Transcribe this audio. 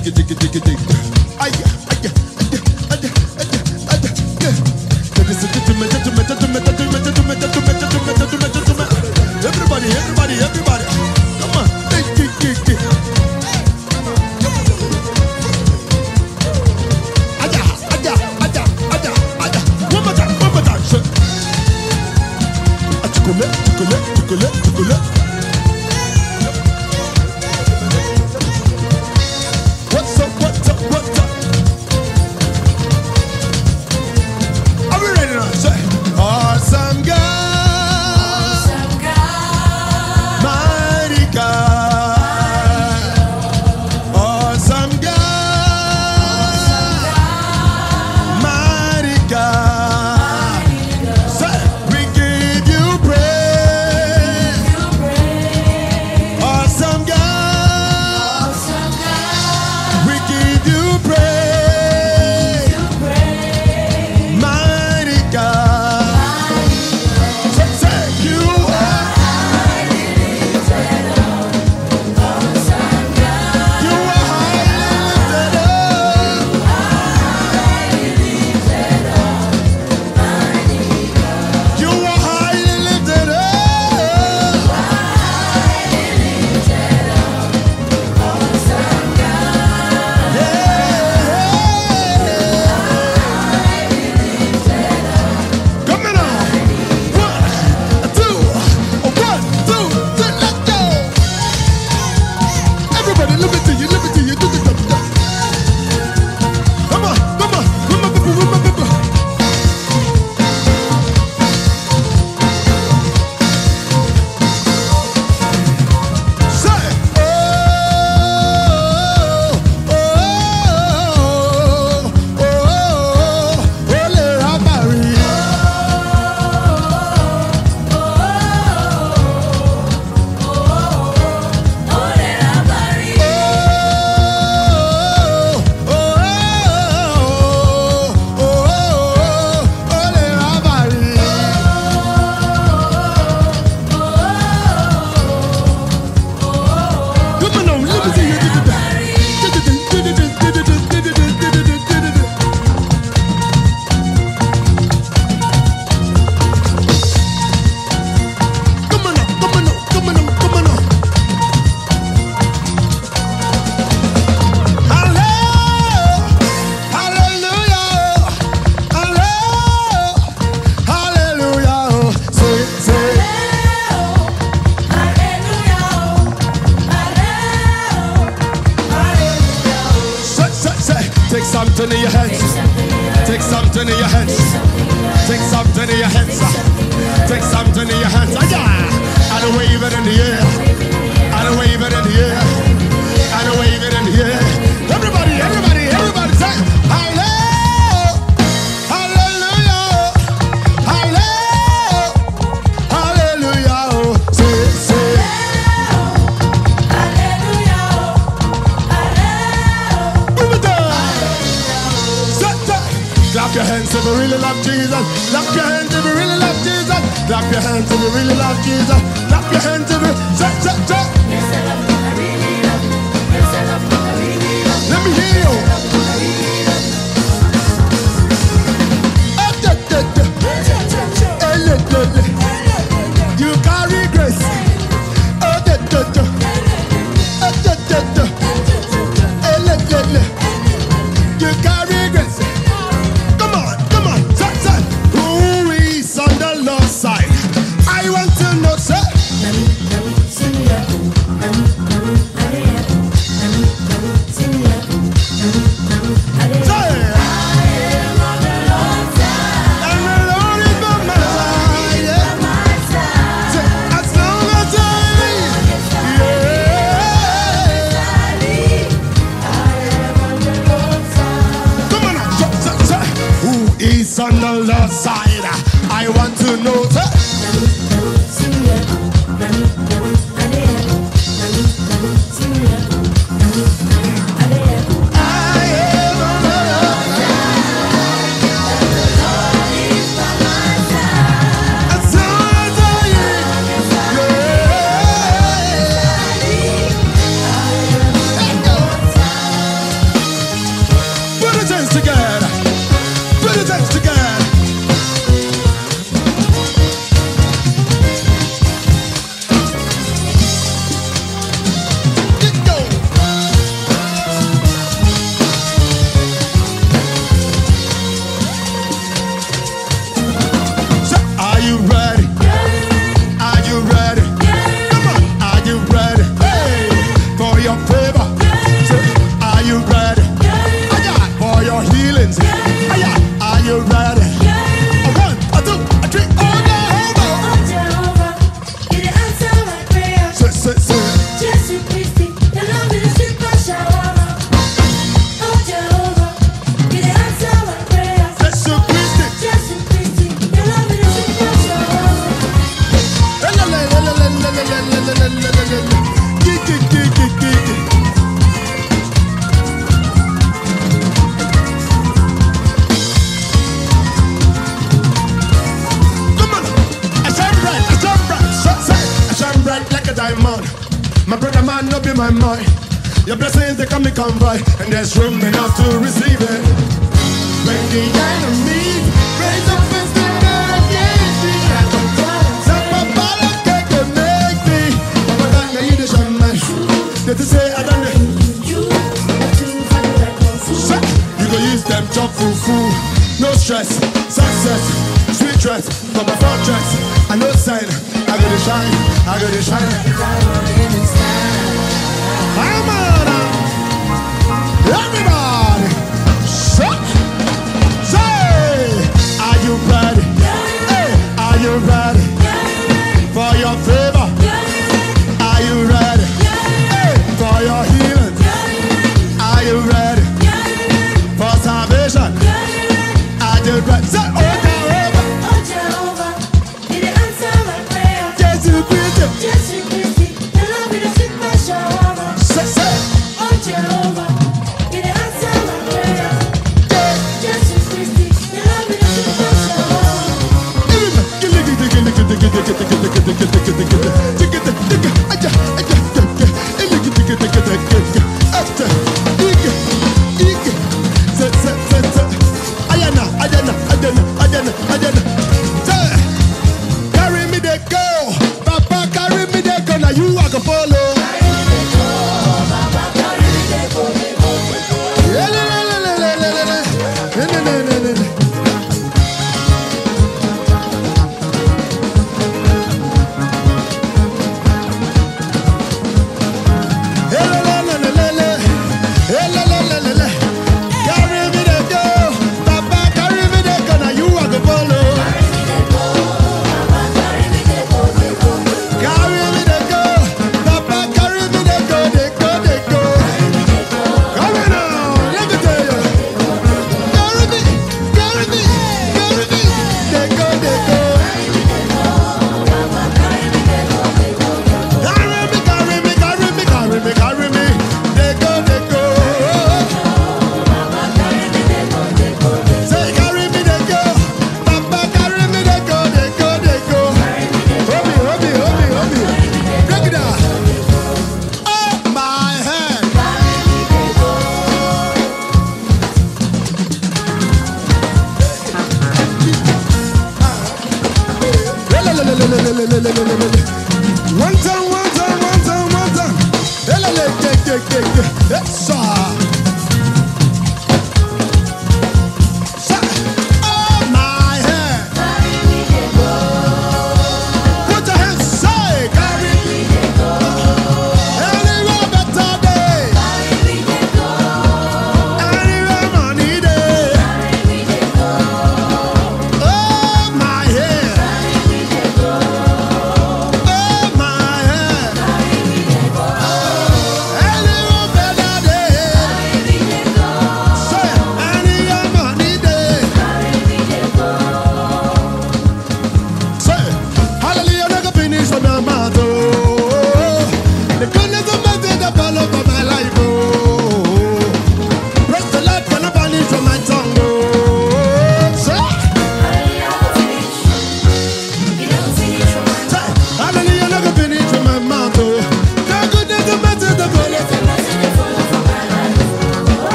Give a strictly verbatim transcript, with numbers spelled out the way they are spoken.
Everybody, everybody, everybody. Come on. Aja, aja, aja, aja, aja. One more time, one more time. Chocolate, chocolate, chocolate, chocolate. What's up, what's up, what's up? Are we ready now? Say, awesome God. Take something in your hands. Take something in your hands. Take something in your hands. Take something in your hands. And wave it in the air. And wave it in the air. And wave it in the air. Everybody, everybody, everybody say hallelujah. Hallelujah. Hallelujah. Hallelujah. Say, say. Clap your hands if you really love Jesus. Clap your hands if you really love Jesus. Clap your hands if you really love Jesus. Clap your hands if you say, say, say. Yes, I love you, I really love you. Yes, I love you, I really love you. Let me hear you. You carry grace. You carry grace. I want to know, sir. He's on the Lord's side. I want to know, sir. it takes to get. My brother man, no be my mind. Your blessings they come me convoy, and there's room enough to receive it. When the enemy raise up and stand against me, some Papa can make me. Papa don't need the shaman. They to say I don't know. You go use them chop fufu, no stress, success, sweet dress from my fortress. I no sign, I go to shine, I go to shine. I'm on. Everybody, say, say, are you ready? Hey, are you ready for your favor? Are you ready? Hey, for your healing? Are you ready for salvation? Are you ready? Say, oh Jehovah, oh Jehovah, did you answer my prayer? Jesus Christ, Jesus Christ, the love is a special. say, say, oh Jehovah, did you answer my prayer? Jesus Christ, the love is a carry me the go, Papa, carry me the go. Now you are gonna follow. One time, one time, one time, one time. That's all.